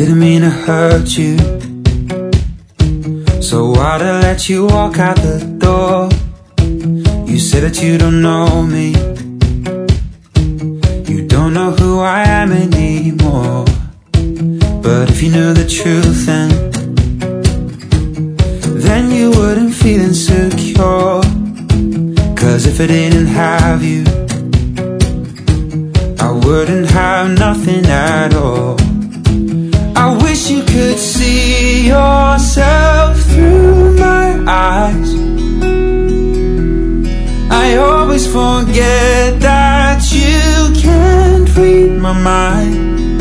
didn't mean to hurt you, so why'd I let you walk out the door? You said that you don't know me, you don't know who I am anymore. But if you knew the truth then you wouldn't feel insecure. 'Cause if I didn't have you, I wouldn't have nothing at all. I wish you could see yourself through my eyes. I always forget that you can't read my mind.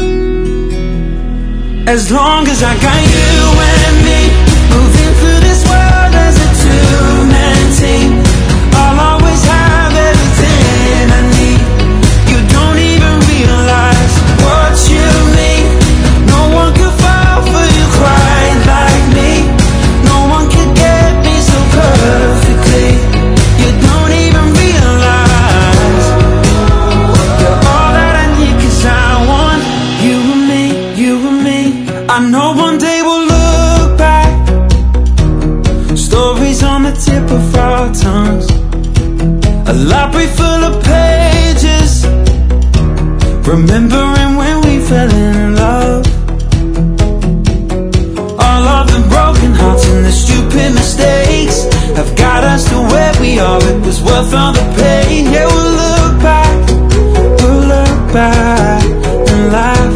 As long as I got you and me, moving through this world as a two-man team, I'll always have everything I need. You don't even realize what you mean. No one could fall for you quite like me. No one could get me so perfectly. You don't even realize you're all that I need, 'cause I want you and me, you and me. I know one day we'll look back, stories on the tip of our tongues, a library full of pages, remembering when we fell in love. All of the broken hearts and the stupid mistakes have got us to where we are. It was worth all the pain. Yeah, we'll look back and laugh.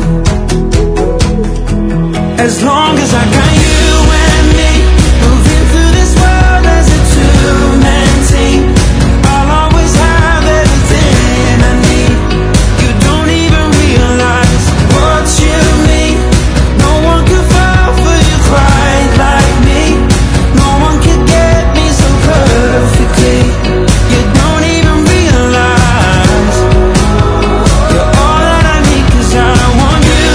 As long as I got you and me, moving through this world as a two-man team, I'll always have everything I need. You don't even realize what you mean. No one could fall for you quite like me. No one could get me so perfectly. You don't even realize you're all that I need, 'cause I want you,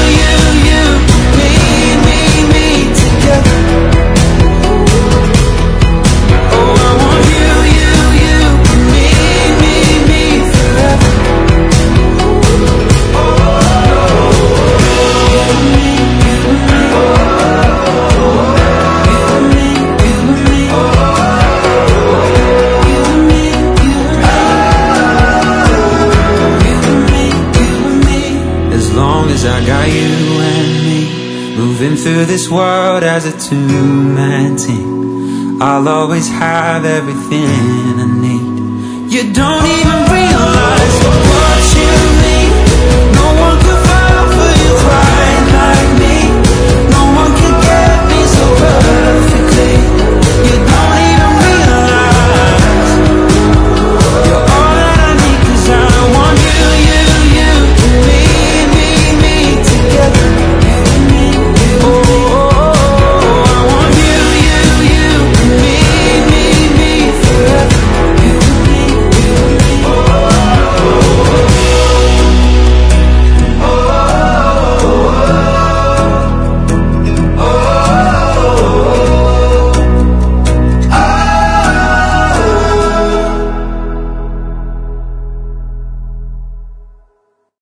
me together. Oh, I want you, me forever. As long as I got you and me, moving through this world as a two-man team, I'll always have everything I need. You don't even realize